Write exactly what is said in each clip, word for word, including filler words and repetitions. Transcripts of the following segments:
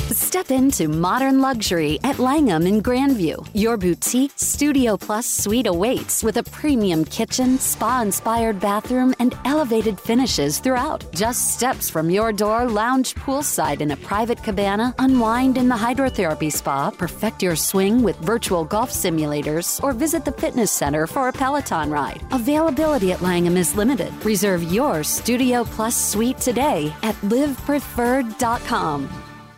Step into modern luxury at Langham in Grandview. Your boutique Studio Plus suite awaits with a premium kitchen, spa-inspired bathroom, and elevated finishes throughout. Just steps from your door, lounge poolside in a private cabana, unwind in the hydrotherapy spa, perfect your swing with virtual golf simulators, or visit the fitness center for a Peloton ride. Availability at Langham is limited. Reserve your Studio Plus suite today at live preferred dot com.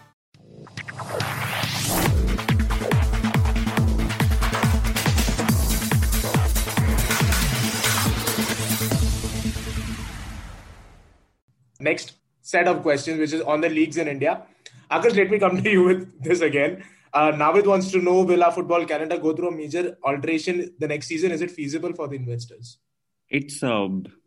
Next set of questions, which is on the leagues in India. Akash, let me come to you with this again. Uh, Navid wants to know, will our football calendar go through a major alteration the next season? Is it feasible for the investors? It's uh,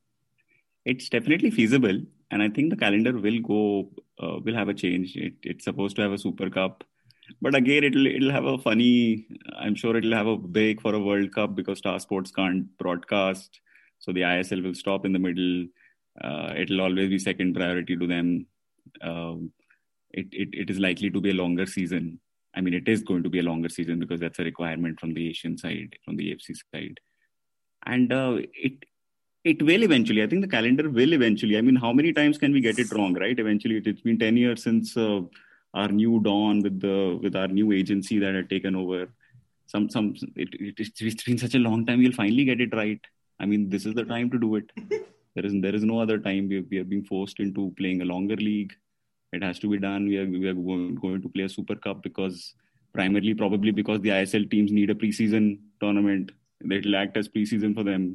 it's definitely feasible. And I think the calendar will go, uh, will have a change. It, it's supposed to have a Super Cup. But again, it'll it'll have a funny, I'm sure it'll have a break for a World Cup because Star Sports can't broadcast. So the I S L will stop in the middle. Uh, it'll always be second priority to them. Um, it, it it is likely to be a longer season. I mean, it is going to be a longer season because that's a requirement from the Asian side, from the A F C side. And uh, it it will eventually. I think the calendar will eventually. I mean, how many times can we get it wrong, right? Eventually, it, it's been ten years since uh, our new dawn with the with our new agency that had taken over. Some some it, it, it's been such a long time. We'll finally get it right. I mean, this is the time to do it. There is there is no other time. We, we are being forced into playing a longer league. It has to be done. We are we are going, going to play a Super Cup because primarily probably because the I S L teams need a preseason tournament. It will act as preseason for them.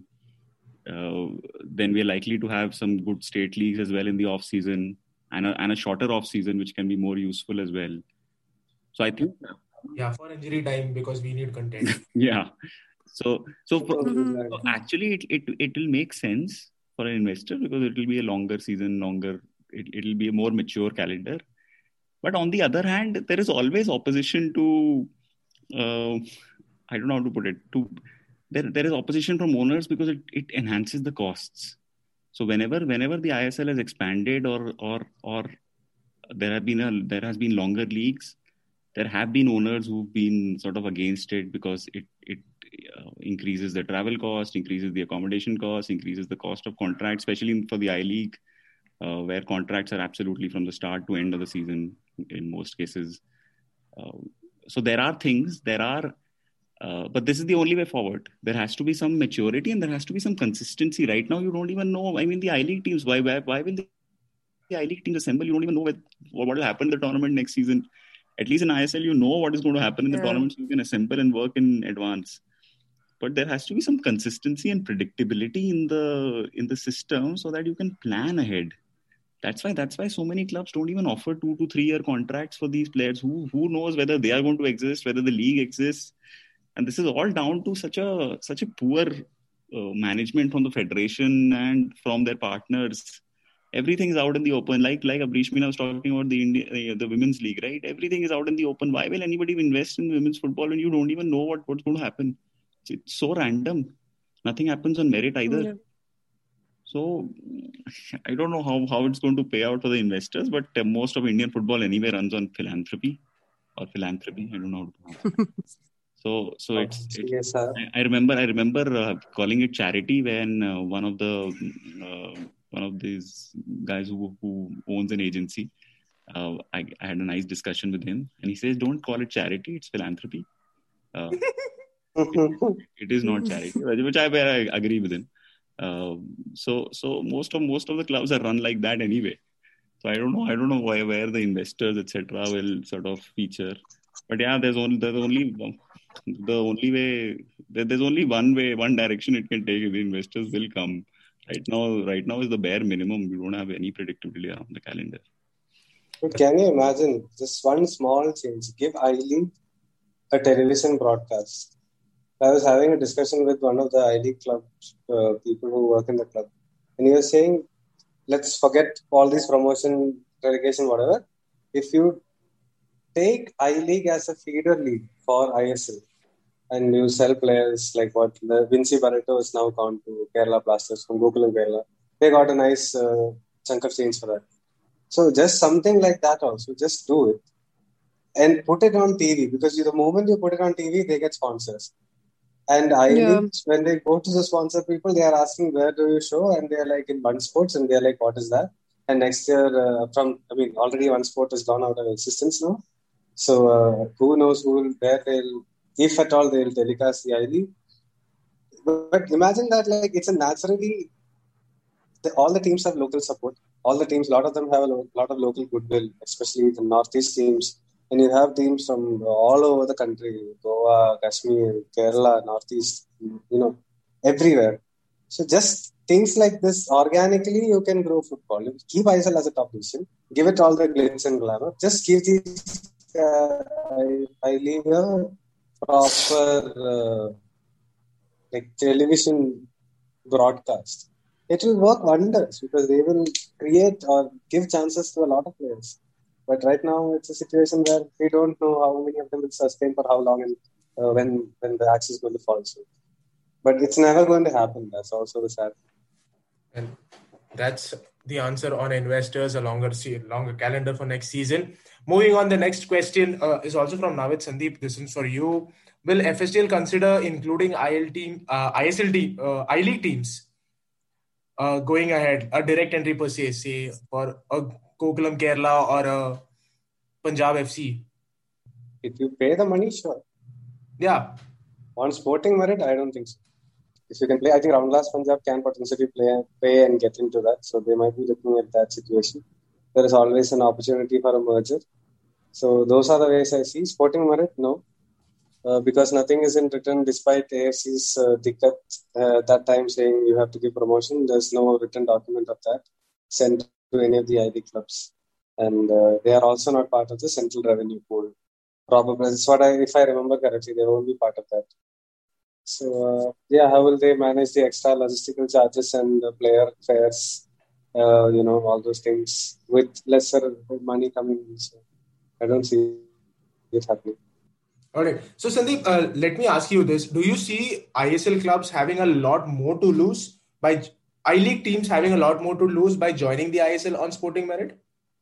Uh, then we are likely to have some good state leagues as well in the off season and a, and a shorter off season, which can be more useful as well. So I think yeah, for injury time because we need content. yeah. So so, for, mm-hmm. so actually it it it will make sense for an investor because it will be a longer season, longer, it, it'll be a more mature calendar. But on the other hand, there is always opposition to, uh, I don't know how to put it, to there there is opposition from owners because it, it enhances the costs. So whenever whenever the I S L has expanded or or or there have been a there has been longer leagues, there have been owners who've been sort of against it because it it uh, increases the travel cost, increases the accommodation cost, increases the cost of contracts, especially for the I-League, uh, where contracts are absolutely from the start to end of the season in most cases. Uh, so there are things, there are, uh, but this is the only way forward. There has to be some maturity and there has to be some consistency. Right now, you don't even know. I mean, the I-League teams, why, why, why will the I-League teams assemble? You don't even know what, what will happen in the tournament next season. At least in I S L, you know what is going to happen in the yeah. tournament, so you can assemble and work in advance. But there has to be some consistency and predictability in the in the system so that you can plan ahead. That's why that's why so many clubs don't even offer two to three year contracts for these players. Who who knows whether they are going to exist, whether the league exists, and this is all down to such a such a poor uh, management from the federation and from their partners. Everything is out in the open. Like like Abreesh Meena was talking about the India, uh, the women's league, right? Everything is out in the open. Why will anybody invest in women's football when you don't even know what, what's going to happen? It's, it's so random. Nothing happens on merit either. Yeah. So I don't know how, how it's going to pay out for the investors, but uh, most of Indian football anyway runs on philanthropy or philanthropy. I don't know how to So so it's, it's yes, I, I remember I remember uh, calling it charity when uh, one of the uh, one of these guys who, who owns an agency, uh, I, I had a nice discussion with him, and he says, "Don't call it charity; it's philanthropy. Uh, it, it is not charity," which I, I agree with him. Uh, so so most of most of the clubs are run like that anyway. So I don't know I don't know why where the investors et cetera will sort of feature. But yeah, there's only there's only the only way there's only one way one direction it can take. The investors will come. Right now, right now is the bare minimum. We don't have any predictability around the calendar. But can you imagine just one small change? Give I-League a television broadcast. I was having a discussion with one of the I-League club uh, people who work in the club, and he was saying, "Let's forget all this promotion, relegation, whatever. If you take I-League as a feeder league for I S L, and you sell players like what the Vinci Barreto is now gone to Kerala Blasters from Gokulam Kerala. They got a nice uh, chunk of change for that. So just something like that also. Just do it. and put it on T V, because the moment you put it on T V, they get sponsors. And I Yeah. Leagues, when they go to the sponsor people, they are asking, where do you show? And they're like, in One Sports. And they're like, what is that? And next year, uh, from, I mean, already One Sport has gone out of existence now. So uh, who knows who will, where they'll, if at all, they'll telecast the I League. But imagine that, like, it's a naturally, the, all the teams have local support. All the teams, a lot of them have a lo- lot of local goodwill, especially the Northeast teams. And you have teams from all over the country, Goa, Kashmir, Kerala, Northeast, you know, everywhere. So just things like this, organically, you can grow football. You keep I S L as a top division, give it all the glitz and glamour. Just give these, uh, I, I leave a proper uh, like television broadcast. It will work wonders because they will create or give chances to a lot of players. But right now, it's a situation where we don't know how many of them will sustain for how long and uh, when when the axe is going to fall. So. But it's never going to happen. That's also the sad thing. And that's the answer on investors, a longer se- longer calendar for next season. Moving on, the next question uh, is also from Navid Sandeep. This is for you. Will F S T L consider including I L team, uh, I S L team, uh, I League teams uh, going ahead, a direct entry per se, say for a Kokulam Kerala or a Punjab F C? If you pay the money, sure. Yeah. On sporting merit, I don't think so. If you can play, I think Ramvilas Punjab can potentially play, pay and get into that. So they might be looking at that situation. There is always an opportunity for a merger. So those are the ways I see. Sporting merit, no. Uh, because nothing is in written, despite A F C's uh, dikkat uh, that time saying you have to give promotion. There's no written document of that sent to any of the I League clubs. And uh, they are also not part of the central revenue pool. Probably, that's what I, if I remember correctly, they won't be part of that. So, uh, yeah, how will they manage the extra logistical charges and the player fares, uh, you know, all those things with lesser money coming in? So, I don't see it happening. All right. So, Sandeep, uh, let me ask you this. Do you see I S L clubs having a lot more to lose by I League teams having a lot more to lose by joining the I S L on sporting merit?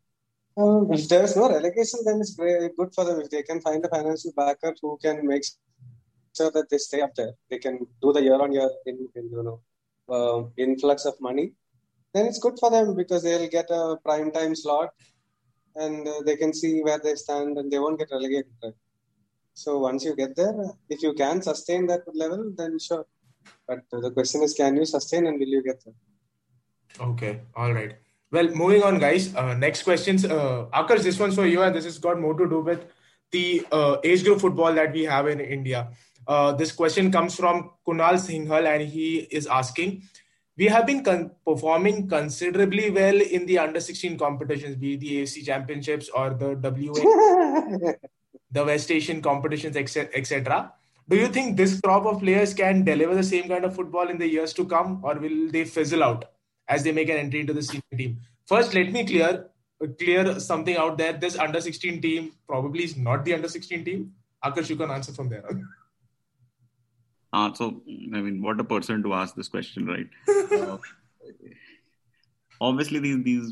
Um, if there is no relegation, then it's great, good for them. If they can find a financial backer who can make sure that they stay up there, they can do the year-on-year in, in you know uh, influx of money, then it's good for them because they'll get a prime time slot and uh, they can see where they stand and they won't get relegated. Right? So once you get there, if you can sustain that level, then sure. But uh, the question is, can you sustain and will you get there? Okay. All right. Well, moving on, guys. Uh, next questions. Uh, Akash, this one's for you, and this has got more to do with the uh, age group football that we have in India. Uh, this question comes from Kunal Singhal, and he is asking, we have been con- performing considerably well in the under sixteen competitions, be it the A F C Championships or the W A, the West Asian competitions, et cetera. Do you think this crop of players can deliver the same kind of football in the years to come, or will they fizzle out as they make an entry into the senior team? First, let me clear clear something out there. This under sixteen team probably is not the under sixteen team. Akash, you can answer from there. Uh, so, I mean, what a person to ask this question, right? uh, obviously, these, these,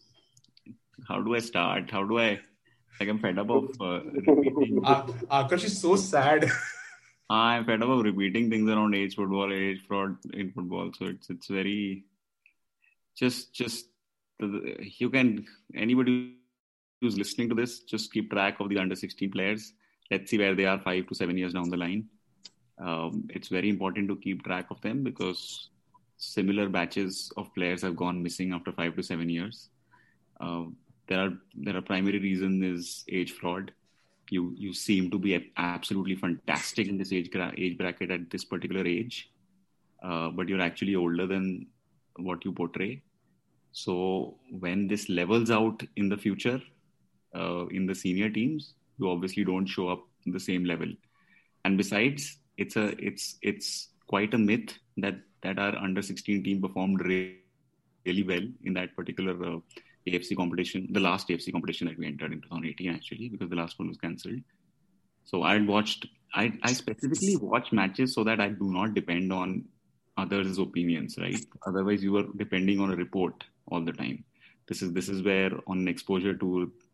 how do I start? How do I, like, I'm fed up of uh, repeating. Uh, Akash is so sad. I'm fed up of repeating things around age football, age fraud in football. So it's it's very, just, just, you can, anybody who's listening to this, just keep track of the under sixteen players. Let's see where they are five to seven years down the line. Um, it's very important to keep track of them because similar batches of players have gone missing after five to seven years. Uh, there are there are primary reason is age fraud. You you seem to be absolutely fantastic in this age age bracket at this particular age, uh, but you're actually older than what you portray. So when this levels out in the future, uh, in the senior teams, you obviously don't show up in the same level. And besides, it's a it's it's quite a myth that that our under sixteen team performed really, really well in that particular uh, A F C competition, the last A F C competition that we entered in twenty eighteen actually, because the last one was cancelled. So I watched, I, I specifically watch matches so that I do not depend on others' opinions, right? Otherwise, you are depending on a report all the time. This is this is where on exposure to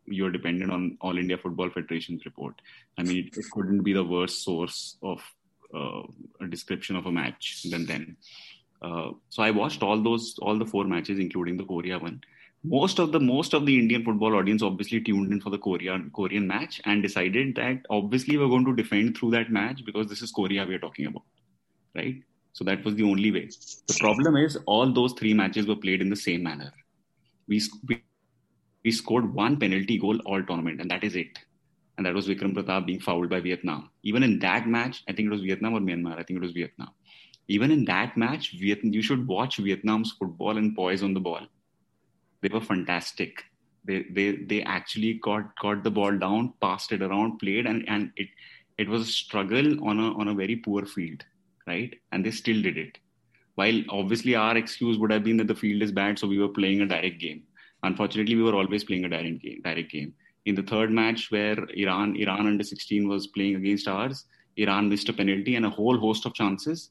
you're dependent on All India Football Federation's report. I mean, it, it couldn't be the worst source of uh, a description of a match than then. Uh, so I watched all those, all the four matches, including the Korea one. Most of the most of the Indian football audience obviously tuned in for the Korean Korean match and decided that obviously we're going to defend through that match because this is Korea we're talking about, right? So that was the only way. The problem is all those three matches were played in the same manner. We we, we scored one penalty goal all tournament, and that is it. And that was Vikram Pratap being fouled by Vietnam. Even in that match, I think it was Vietnam or Myanmar. I think it was Vietnam. Even in that match, Vietnam, you should watch Vietnam's football and poise on the ball. They were fantastic. They they they actually got got the ball down, passed it around, played, and, and it it was a struggle on a on a very poor field, right? And they still did it. While obviously our excuse would have been that the field is bad, so we were playing a direct game. Unfortunately, we were always playing a direct game. Direct game. In the third match, where Iran Iran under sixteen was playing against ours, Iran missed a penalty and a whole host of chances.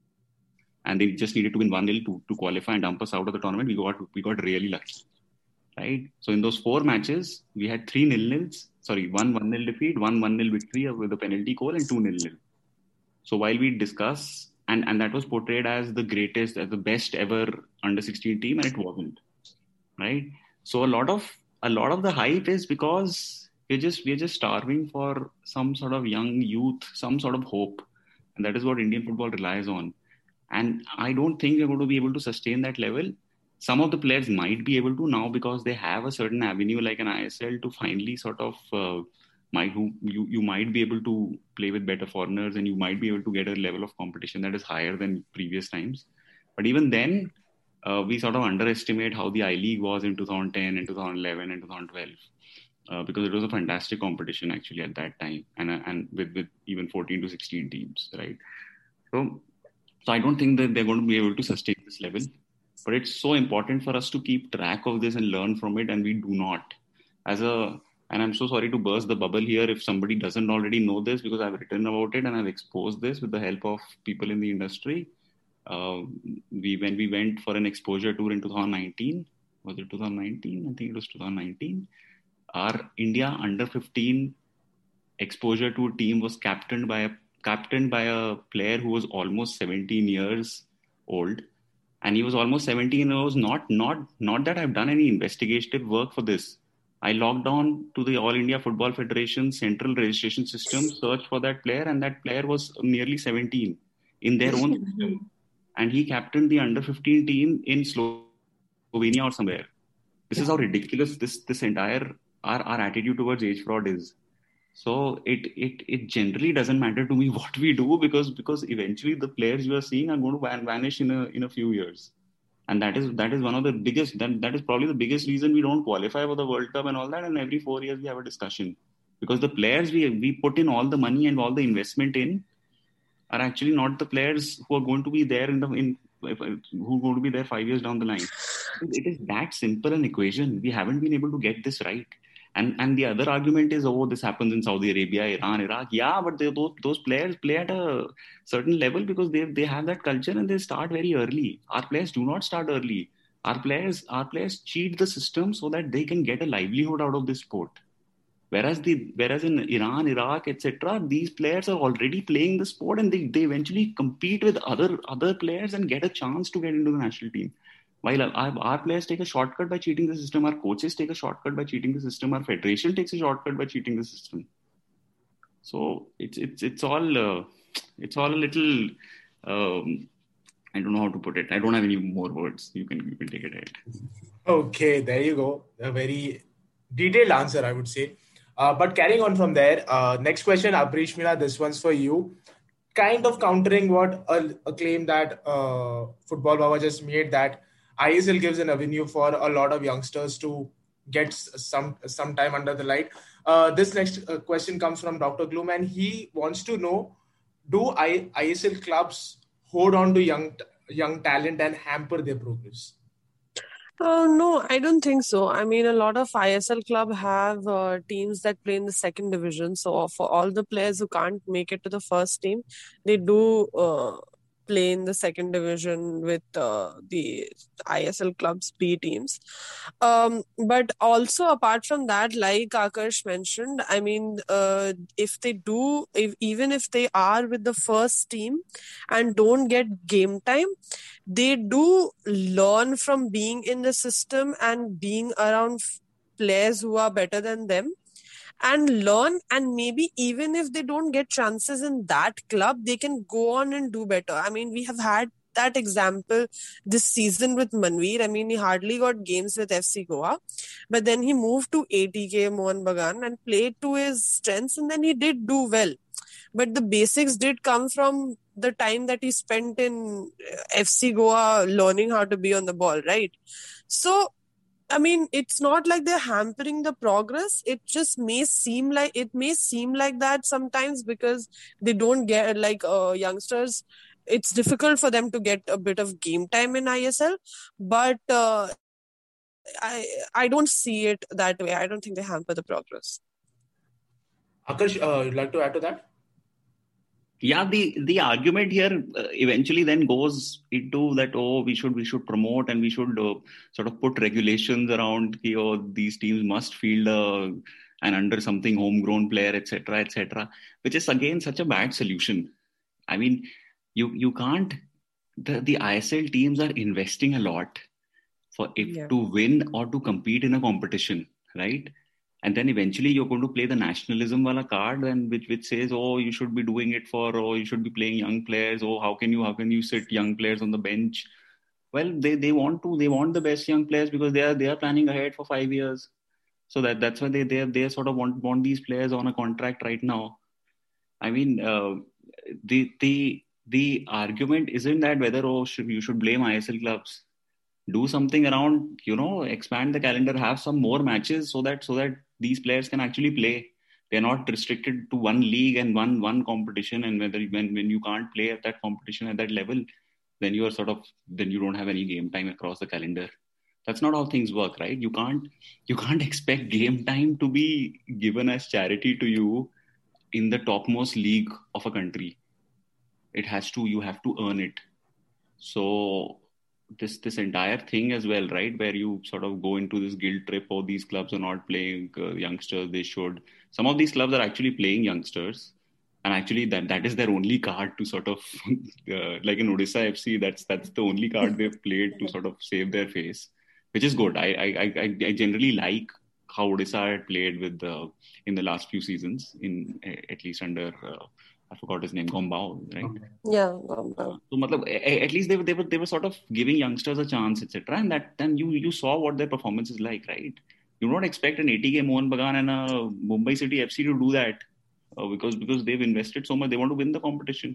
And they just needed to win one nil to, to qualify and dump us out of the tournament. We got we got really lucky, right? So in those four matches, we had three nil-nils. Sorry, one one-nil defeat, one one-nil victory with a penalty goal, and two nil-nil. So while we discuss, and, and that was portrayed as the greatest, as the best ever under sixteen team, and it wasn't, right? So a lot of a lot of the hype is because we're just we're just starving for some sort of young youth, some sort of hope, and that is what Indian football relies on. And I don't think we're going to be able to sustain that level. Some of the players might be able to now because they have a certain avenue like an I S L to finally sort of, uh, might, who, you, you might be able to play with better foreigners and you might be able to get a level of competition that is higher than previous times. But even then, uh, we sort of underestimate how the I-League was in two thousand ten and two thousand eleven and two thousand twelve. Uh, because it was a fantastic competition actually at that time. And, uh, and with, with even fourteen to sixteen teams, right? So, So I don't think that they're going to be able to sustain this level. But it's so important for us to keep track of this and learn from it, and we do not. As a, and I'm so sorry to burst the bubble here if somebody doesn't already know this, because I've written about it and I've exposed this with the help of people in the industry. Uh, we when we went for an exposure tour in two thousand nineteen, was it two thousand nineteen? I think it was two thousand nineteen. Our India under fifteen exposure tour team was captained by a captained by a player who was almost seventeen years old. And he was almost seventeen years, not, not, not that I've done any investigative work for this. I logged on to the All India Football Federation central registration system, searched for that player, and that player was nearly seventeen in their own system. And he captained the under fifteen team in Slovenia or somewhere. This is how ridiculous this, this entire, our, our attitude towards age fraud is. So it, it it generally doesn't matter to me what we do because because eventually the players you are seeing are going to van- vanish in a in a few years, and that is that is one of the biggest that that is probably the biggest reason we don't qualify for the World Cup and all that. And every four years we have a discussion because the players we we put in all the money and all the investment in are actually not the players who are going to be there in the in who are going to be there five years down the line. It is that simple an equation. We haven't been able to get this right. And and the other argument is, oh, this happens in Saudi Arabia, Iran, Iraq. Yeah, but they, those, those players play at a certain level because they they have that culture and they start very early. Our players do not start early. Our players our players cheat the system so that they can get a livelihood out of this sport. Whereas the whereas in Iran, Iraq, et cetera, these players are already playing the sport and they, they eventually compete with other other players and get a chance to get into the national team. While our, our players take a shortcut by cheating the system, our coaches take a shortcut by cheating the system, our federation takes a shortcut by cheating the system. So it's it's it's all uh, it's all a little um, I don't know how to put it. I don't have any more words. You can you can take it ahead. Okay, there you go. A very detailed answer, I would say. Uh, but carrying on from there, uh, next question, Abrish Meena, this one's for you. Kind of countering what a, a claim that uh, Football Baba just made, that I S L gives an avenue for a lot of youngsters to get some some time under the light. Uh, this next uh, question comes from Doctor Gloom, and he wants to know, do I, ISL clubs hold on to young young talent and hamper their progress? Uh, no, I don't think so. I mean, a lot of I S L club have uh, teams that play in the second division. So for all the players who can't make it to the first team, they do... Uh, play in the second division with uh, the I S L clubs, B teams. Um, but also apart from that, like Akash mentioned, I mean, uh, if they do, if, even if they are with the first team and don't get game time, they do learn from being in the system and being around players who are better than them, and learn, and maybe even if they don't get chances in that club, they can go on and do better. I mean, we have had that example this season with Manveer. I mean, he hardly got games with F C Goa, but then he moved to A T K Mohun Bagan and played to his strengths, and then he did do well. But the basics did come from the time that he spent in F C Goa learning how to be on the ball, right? So, I mean, it's not like they're hampering the progress. It just may seem like it may seem like that sometimes because they don't get, like uh, youngsters, it's difficult for them to get a bit of game time in I S L. But uh, I I don't see it that way. I don't think they hamper the progress. Akash, uh, you'd like to add to that? Yeah, the the argument here uh, eventually then goes into that, oh, we should we should promote and we should uh, sort of put regulations around, you know, these teams must field uh, an under something homegrown player, et cetera, et cetera, which is again such a bad solution. I mean, you you can't. The the I S L teams are investing a lot for if Yeah. to win or to compete in a competition, right? And then eventually you're going to play the nationalism wala card, and which which says, oh, you should be doing it for, oh, you should be playing young players. Oh, how can you how can you sit young players on the bench? Well, they, they want to they want the best young players because they are they are planning ahead for five years. So that that's why they they they sort of want want these players on a contract right now. I mean, uh, the the the argument isn't that whether oh should, you should blame I S L clubs. Do something around, you know, expand the calendar, have some more matches so that so that these players can actually play. They're not restricted to one league and one one competition. And whether when when you can't play at that competition at that level, then you are sort of then you don't have any game time across the calendar. That's not how things work, right? You can't you can't expect game time to be given as charity to you in the topmost league of a country. It has to you have to earn it. So this this entire thing as well, right, where you sort of go into this guilt trip, or oh, these clubs are not playing uh, youngsters, they should. Some of these clubs are actually playing youngsters, and actually that that is their only card to sort of uh, like in Odisha F C, that's that's the only card they've played to sort of save their face, which is good. I I I, I generally like how Odisha had played with uh, in the last few seasons, in at least under uh, I forgot his name, Gombao, right? Yeah, Gombao. So, matlab, at least they were they were they were sort of giving youngsters a chance, et cetera. And that then you you saw what their performance is like, right? You don't expect an A T K Mohun Bagan and a Mumbai City F C to do that uh, because because they've invested so much. They want to win the competition.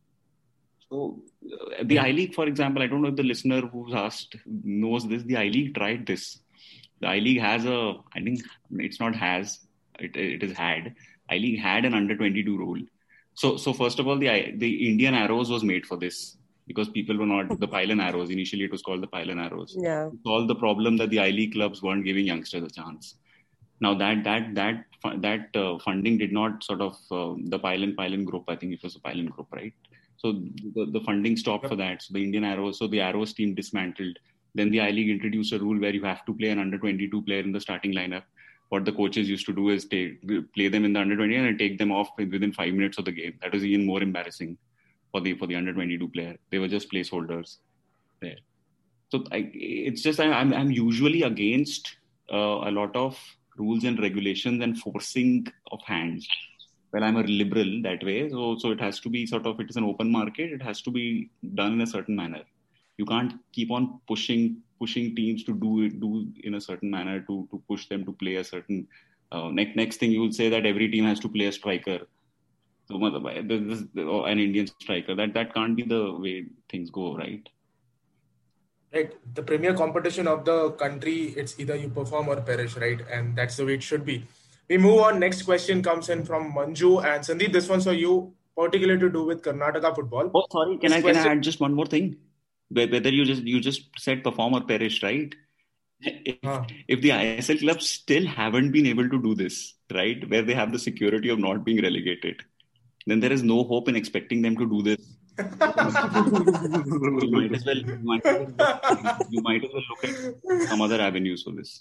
So uh, the I League, for example, I don't know if the listener who's asked knows this. The I League tried this. The I League has a, I think it's not has, it it is had. I League had an under twenty-two rule. So, so first of all, the the Indian Arrows was made for this because people were not the Pylon Arrows. Initially, it was called the Pylon Arrows. Yeah. To solve the problem that the I League clubs weren't giving youngsters a chance. Now that that that that uh, funding did not sort of uh, the Pylon Pylon group. I think it was a Pylon group, right? So the, the funding stopped for that. So the Indian Arrows, so the Arrows team dismantled. Then the I League introduced a rule where you have to play an under twenty-two player in the starting lineup. What the coaches used to do is take, play them in the under twenty and take them off within five minutes of the game. That was even more embarrassing for the for the under twenty-two player. They were just placeholders there. So I, it's just I'm I'm usually against uh, a lot of rules and regulations and forcing of hands. Well, I'm a liberal that way, so so it has to be sort of, it is an open market. It has to be done in a certain manner. You can't keep on pushing. pushing teams to do it, do in a certain manner to, to push them to play a certain, uh, next, next thing you will say that every team has to play a striker. So, this, an Indian striker, that, that can't be the way things go, right? Right. The premier competition of the country, it's either you perform or perish, right? And that's the way it should be. We move on. Next question comes in from Manju and Sandeep. This one's for you, particularly to do with Karnataka football. Oh, sorry. Can I, question... can I add just one more thing? Whether you just you just said perform or perish, right? If, huh. if the I S L clubs still haven't been able to do this, right, where they have the security of not being relegated, then there is no hope in expecting them to do this you might as well, you might as well, you might as well look at some other avenues for this.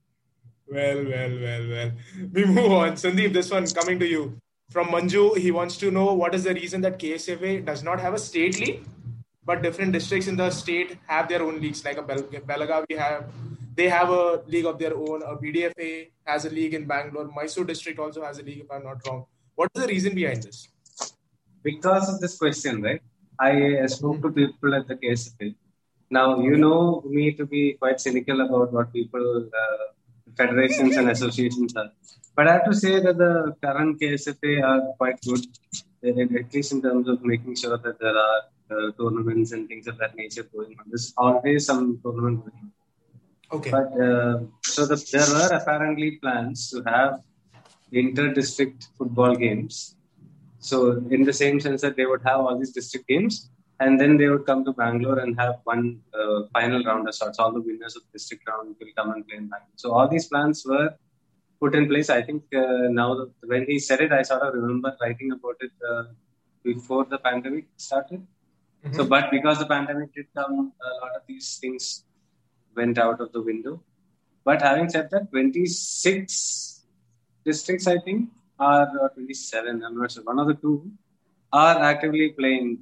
Well, well, well, well. We move on. Sandeep, this one coming to you. From Manju, he wants to know what is the reason that K S F A does not have a state league, but different districts in the state have their own leagues. Like a Bel- Belagavi have, they have a league of their own. A B D F A has a league in Bangalore. Mysore district also has a league, if I'm not wrong. What is the reason behind this? Because of this question, right? I spoke to people at the K S F A. Now, you know me to be quite cynical about what people, uh, federations and associations are. But I have to say that the current K S F A are quite good, at least in terms of making sure that there are uh, tournaments and things of that nature going on. There's always some tournament going on. Okay. But uh, so the, there were apparently plans to have inter-district football games. So in the same sense that they would have all these district games, and then they would come to Bangalore and have one uh, final round of sorts. All the winners of the district round will come and play in Bangalore. So all these plans were put in place. I think uh, now when he said it, I sort of remember writing about it uh, before the pandemic started. Mm-hmm. So, but because the pandemic did come, a lot of these things went out of the window. But having said that, twenty-six districts, I think, are or twenty-seven, I'm not sure, one of the two, are actively playing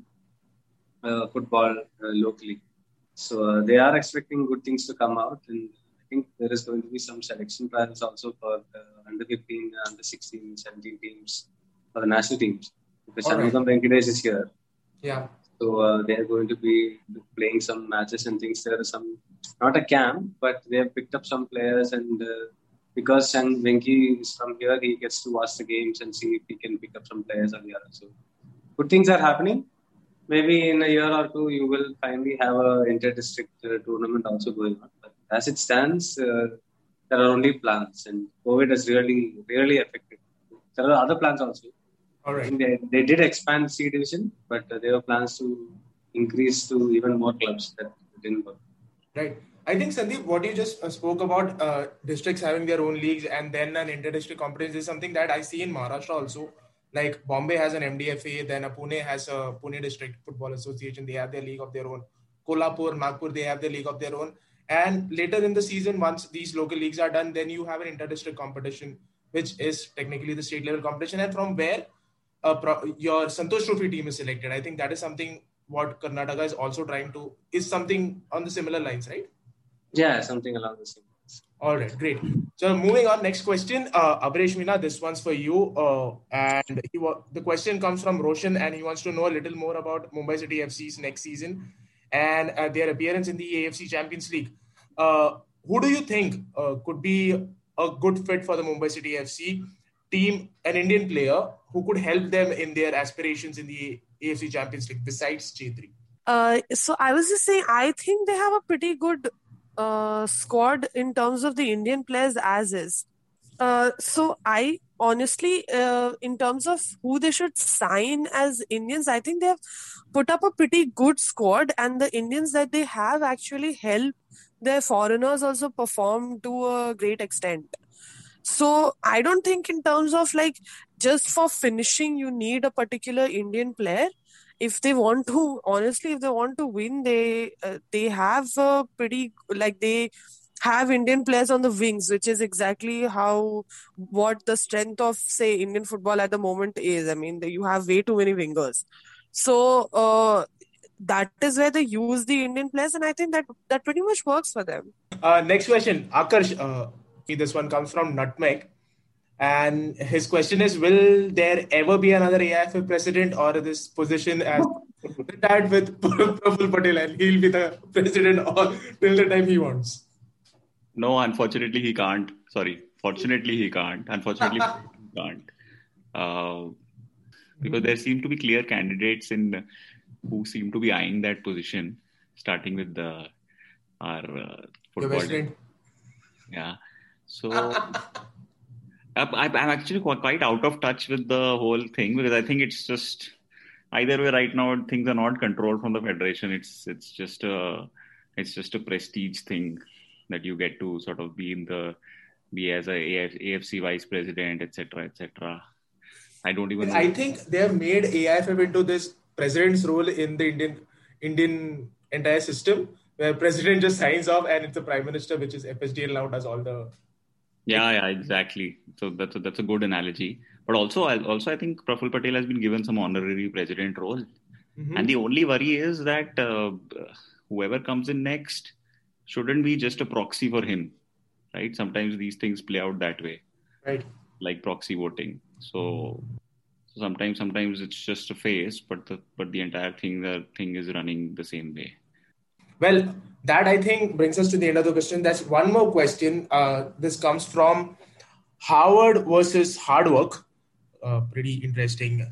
uh, football uh, locally. So uh, they are expecting good things to come out, and I think there is going to be some selection trials also for uh, under fifteen, under sixteen, seventeen teams for the national teams. Because Shanmugam Venkatesh is here. Yeah. So uh, they are going to be playing some matches and things. There is some, not a camp, but they have picked up some players, and uh, because Shan Venki is from here, he gets to watch the games and see if he can pick up some players on the other. So good things are happening. Maybe in a year or two, you will finally have a inter-district uh, tournament also going on. But as it stands, uh, there are only plans, and COVID has really, really affected. There are other plans also. All right. They, they did expand C division, but uh, there were plans to increase to even more clubs that didn't work. Right. I think, Sandeep, what you just uh, spoke about uh, districts having their own leagues and then an inter-district competition is something that I see in Maharashtra also. Like Bombay has an M D F A, then Pune has a Pune District Football Association. They have their league of their own. Kolhapur, Nagpur, they have their league of their own. And later in the season, once these local leagues are done, then you have an inter-district competition, which is technically the state level competition. And from where uh, pro- your Santosh Trophy team is selected. I think that is something what Karnataka is also trying to, is something on the similar lines, right? Yeah, something along the same lines. All right, great. So moving on, next question. Uh, Abresh Meena, this one's for you. Uh, and he wa- the question comes from Roshan, and he wants to know a little more about Mumbai City F C's next season and uh, their appearance in the A F C Champions League. Uh, who do you think uh, could be a good fit for the Mumbai City F C team, an Indian player who could help them in their aspirations in the A F C Champions League besides Chetri? Uh, so I was just saying, I think they have a pretty good uh, squad in terms of the Indian players as is. Uh, so I honestly, uh, in terms of who they should sign as Indians, I think they have put up a pretty good squad, and the Indians that they have actually help their foreigners also perform to a great extent. So I don't think in terms of like just for finishing, you need a particular Indian player. If they want to, honestly, if they want to win, they uh, they have a pretty, like they have Indian players on the wings, which is exactly how, what the strength of, say, Indian football at the moment is. I mean, you have way too many wingers. So uh, that is where they use the Indian players, and I think that that pretty much works for them. Uh, next question, Akarsh. Uh, this one comes from Nutmeg. And his question is, will there ever be another A I F F president, or this position as retired with Praful Patel and he'll be the president or till the time he wants? No, unfortunately he can't. Sorry. Fortunately he can't. Unfortunately he can't. Uh, because there seem to be clear candidates in who seem to be eyeing that position, starting with the our uh, football. Yeah. So... I'm actually quite out of touch with the whole thing, because I think it's just either way right now things are not controlled from the federation. It's it's just a it's just a prestige thing that you get to sort of be in the be as a A F C vice president, et cetera, et cetera. I don't even. I think they have made A I F F into this president's role in the Indian Indian entire system, where president just signs off and it's the prime minister, which is F S D L now does all the. Yeah, yeah, exactly. So that's a, that's a good analogy. But also, I also I think Praful Patel has been given some honorary president role, mm-hmm. and the only worry is that uh, whoever comes in next shouldn't be just a proxy for him, right? Sometimes these things play out that way, right? Like proxy voting. So, so sometimes sometimes it's just a face, but the but the entire thing the thing is running the same way. Well, that I think brings us to the end of the question. There's one more question. Uh, this comes from Howard versus Hard Work. Uh, pretty interesting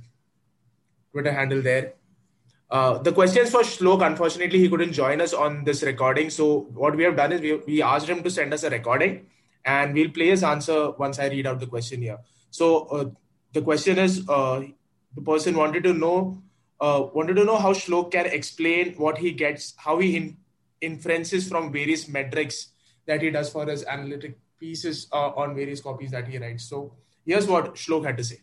Twitter handle there. Uh, the question is for Shlok. Unfortunately, he couldn't join us on this recording. So what we have done is we, we asked him to send us a recording and we'll play his answer once I read out the question here. So uh, the question is, uh, the person wanted to know uh, wanted to know how Shlok can explain what he gets, how he in, inferences from various metrics that he does for his analytic pieces uh, on various copies that he writes. So here's what Shlok had to say.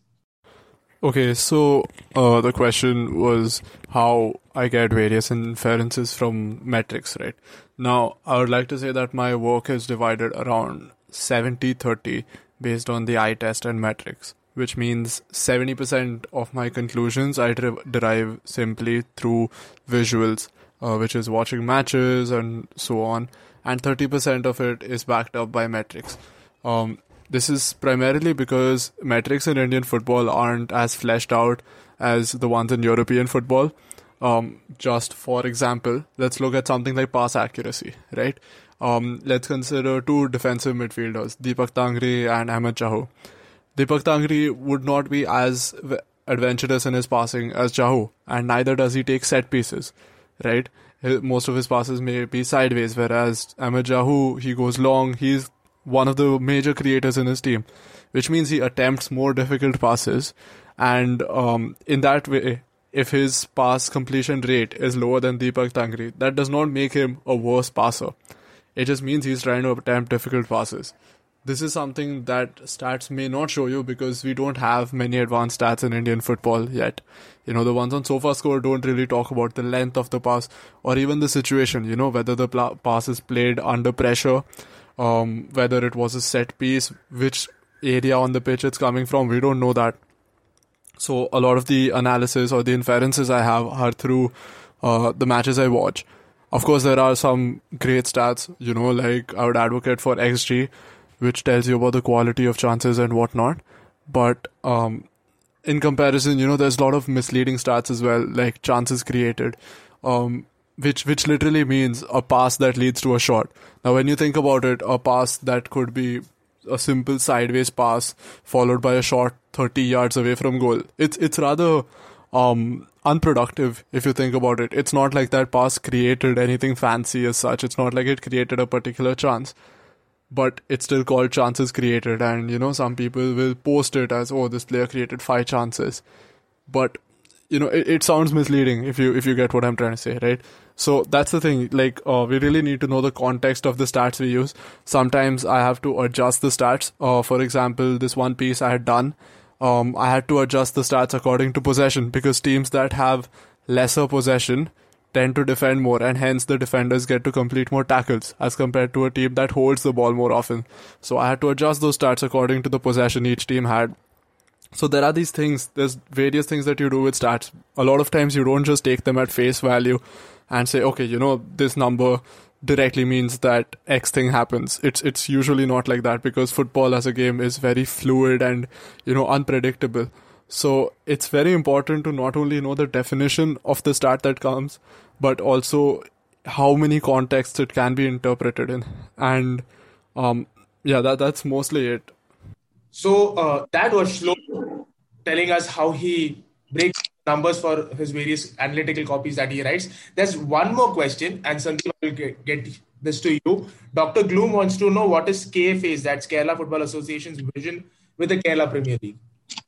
Okay, so uh, the question was how I get various inferences from metrics, right? Now, I would like to say that my work is divided around seventy thirty based on the eye test and metrics, which means seventy percent of my conclusions I der- derive simply through visuals, uh, which is watching matches and so on, and thirty percent of it is backed up by metrics. Um, This is primarily because metrics in Indian football aren't as fleshed out as the ones in European football. Um, just for example, let's look at something like pass accuracy, right? Um, let's consider two defensive midfielders, Deepak Tangri and Ahmed Chahu. Deepak Tangri would not be as adventurous in his passing as Chahu, and neither does he take set pieces, right? Most of his passes may be sideways, whereas Ahmed Chahu, he goes long, he's one of the major creators in his team, which means he attempts more difficult passes. And um, in that way, if his pass completion rate is lower than Deepak Tangri, that does not make him a worse passer. It just means he's trying to attempt difficult passes. This is something that stats may not show you because we don't have many advanced stats in Indian football yet. You know, the ones on SofaScore don't really talk about the length of the pass or even the situation, you know, whether the pl- pass is played under pressure, Um, whether it was a set piece, which area on the pitch it's coming from, we don't know that. So a lot of the analysis or the inferences I have are through uh, the matches I watch. Of course, there are some great stats, you know, like I would advocate for X G, which tells you about the quality of chances and whatnot. But um, in comparison, you know, there's a lot of misleading stats as well, like chances created. Um, Which which literally means a pass that leads to a shot. Now, when you think about it, a pass that could be a simple sideways pass followed by a shot thirty yards away from goal, it's it's rather um, unproductive if you think about it. It's not like that pass created anything fancy as such. It's not like it created a particular chance. But it's still called chances created. And, you know, some people will post it as, oh, this player created five chances. But you know, it, it sounds misleading if you if you get what I'm trying to say, right? So that's the thing. Like, uh, we really need to know the context of the stats we use. Sometimes I have to adjust the stats. Uh, for example, this one piece I had done, um, I had to adjust the stats according to possession because teams that have lesser possession tend to defend more, and hence the defenders get to complete more tackles as compared to a team that holds the ball more often. So I had to adjust those stats according to the possession each team had. So there are these things, there's various things that you do with stats. A lot of times you don't just take them at face value and say, okay, you know, this number directly means that X thing happens. It's it's usually not like that because football as a game is very fluid and, you know, unpredictable. So it's very important to not only know the definition of the stat that comes, but also how many contexts it can be interpreted in. And um, yeah, that that's mostly it. So uh, that was Shlok telling us how he breaks numbers for his various analytical copies that he writes. There's one more question, and Sandeep, I will get, get this to you. Doctor Gloom wants to know what is K F A's, that's Kerala Football Association's vision with the Kerala Premier League.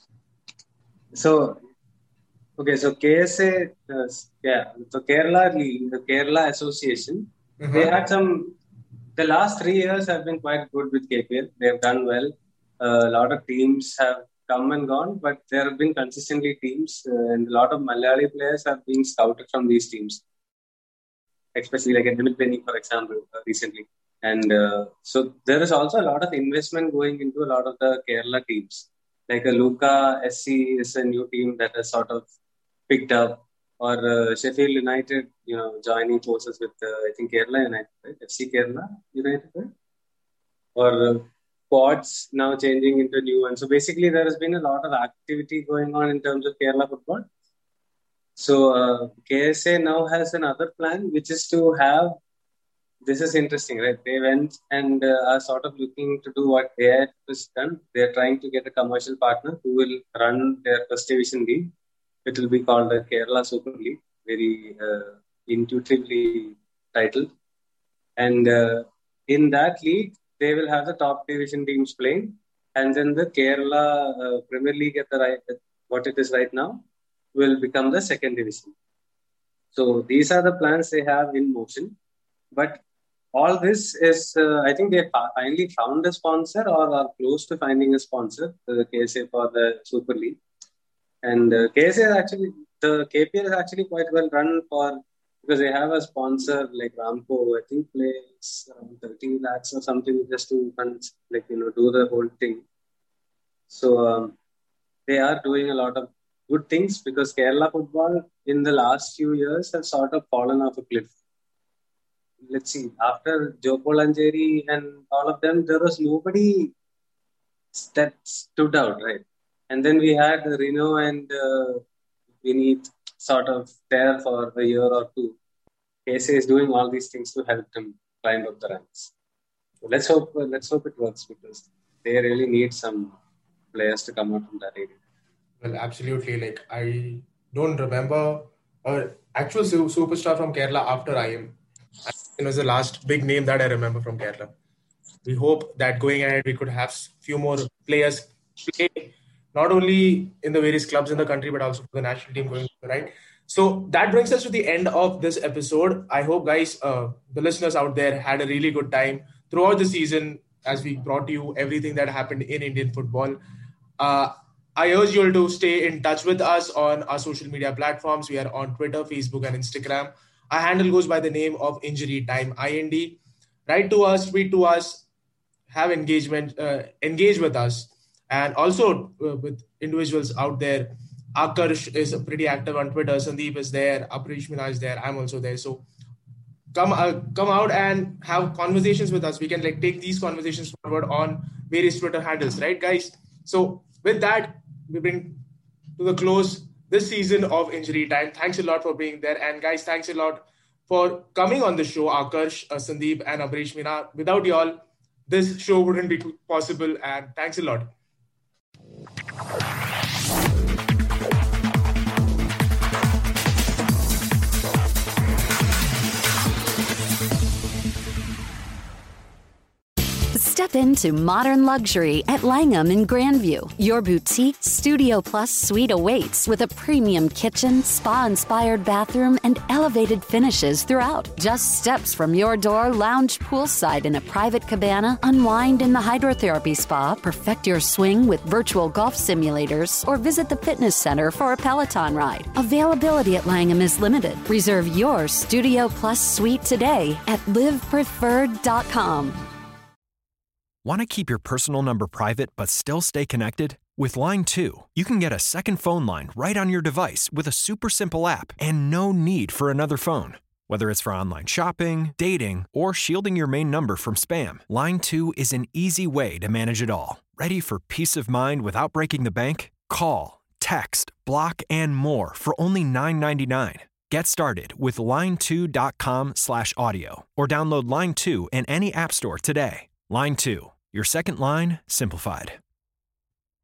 So, okay, so K S A, uh, yeah, so Kerala League, the Kerala Association, mm-hmm. they had some, the last three years have been quite good with K P L. They have done well. Uh, a lot of teams have come and gone, but there have been consistently teams, uh, and a lot of Malayali players are being scouted from these teams, especially like Edmund Penny, for example, uh, recently. And uh, so there is also a lot of investment going into a lot of the Kerala teams. Like a Luka S C is a new team that has sort of picked up, or uh, Sheffield United, you know, joining forces with, uh, I think, Kerala United, right? F C Kerala United, right? Or uh, Quads now changing into new ones. So basically, there has been a lot of activity going on in terms of Kerala football. So uh, K S A now has another plan, which is to have, this is interesting, right? They went and uh, are sort of looking to do what A I F has done. They're trying to get a commercial partner who will run their first division league. It will be called the Kerala Super League, very uh, intuitively titled. And uh, in that league, they will have the top division teams playing. And then the Kerala uh, Premier League at the right, at what it is right now, will become the second division. So these are the plans they have in motion. But all this is, uh, I think they finally found a sponsor or are close to finding a sponsor, the K S A for the Super League. And uh, K S A is actually, the K P L is actually quite well run for, because they have a sponsor like Ramco, I think plays around thirty lakhs or something just to run, like, you know, do the whole thing. So um, they are doing a lot of good things, because Kerala football in the last few years has sort of fallen off a cliff. Let's see, after Joko Lanjeri and all of them, there was nobody that stood out, right? And then we had Reno and uh, Vineet sort of there for a year or two. K S A is doing all these things to help them climb up the ranks. So let's hope, uh, let's hope it works, because they really need some players to come out from that area. Well, absolutely. Like, I don't remember an actual su- superstar from Kerala after I M. It was the last big name that I remember from Kerala. We hope that going ahead, we could have few more players play, not only in the various clubs in the country, but also for the national team going, right? So that brings us to the end of this episode. I hope, guys, uh, the listeners out there had a really good time throughout the season as we brought to you everything that happened in Indian football. Uh, I urge you all to stay in touch with us on our social media platforms. We are on Twitter, Facebook, and Instagram. Our handle goes by the name of Injury Time I N D. Write to us, tweet to us, have engagement, uh, engage with us. And also uh, with individuals out there. Akarsh is pretty active on Twitter. Sandeep is there. Aparish Mina is there. I'm also there. So come uh, come out and have conversations with us. We can like take these conversations forward on various Twitter handles, right, guys? So with that, we bring to the close this season of Injury Time. Thanks a lot for being there. And guys, thanks a lot for coming on the show, Akarsh, uh, Sandeep, and Aparish Mina. Without y'all, this show wouldn't be possible. And thanks a lot. Step into modern luxury at Langham in Grandview. Your boutique Studio Plus suite awaits with a premium kitchen, spa-inspired bathroom, and elevated finishes throughout. Just steps from your door, lounge poolside in a private cabana, unwind in the hydrotherapy spa, perfect your swing with virtual golf simulators, or visit the fitness center for a Peloton ride. Availability at Langham is limited. Reserve your Studio Plus suite today at live preferred dot com. Want to keep your personal number private but still stay connected? With Line two, you can get a second phone line right on your device with a super simple app and no need for another phone. Whether it's for online shopping, dating, or shielding your main number from spam, Line two is an easy way to manage it all. Ready for peace of mind without breaking the bank? Call, text, block, and more for only nine ninety-nine. Get started with line two dot com slash audio or download Line two in any app store today. Line two, your second line simplified.